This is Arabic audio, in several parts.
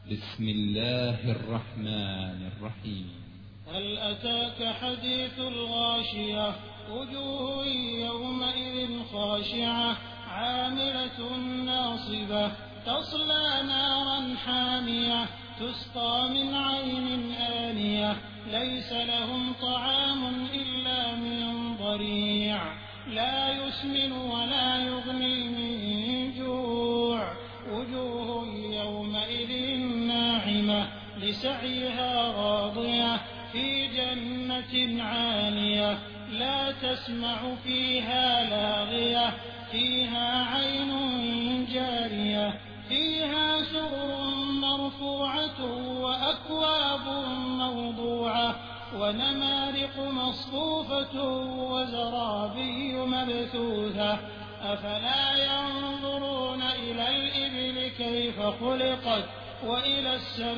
بسم الله الرحمن الرحيم. هل أتاك حديث الغاشية وجوه يومئذ خاشعة عاملة ناصبة تصلى نارا حامية تسقى من عين آنية ليس لهم طعام إلا من ضريع لا يسمن ولا يغني من جوع وجوه يومئذ ناعمة لسعيها راضية في جنة عالية لا تسمع فيها لاغية فيها عين جارية فيها سرر مرفوعة وأكواب موضوعة ونمارق مصفوفة وزرابي مبثوثة أفلا ينظرون إلى الإبل كيف خلقت وإلى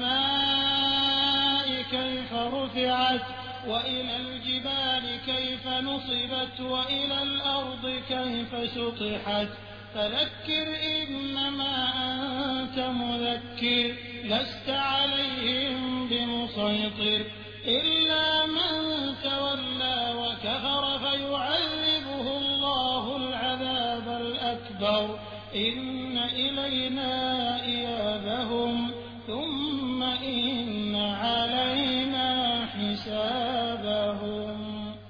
السماء كيف رفعت وإلى الجبال كيف نصبت وإلى الأرض كيف سطحت فذكر إنما أنت مذكر لست عليهم بمسيطر إلا من تولى وكفر فيعذبه الله العذاب الأكبر إن إلينا إيابهم ثم إن علينا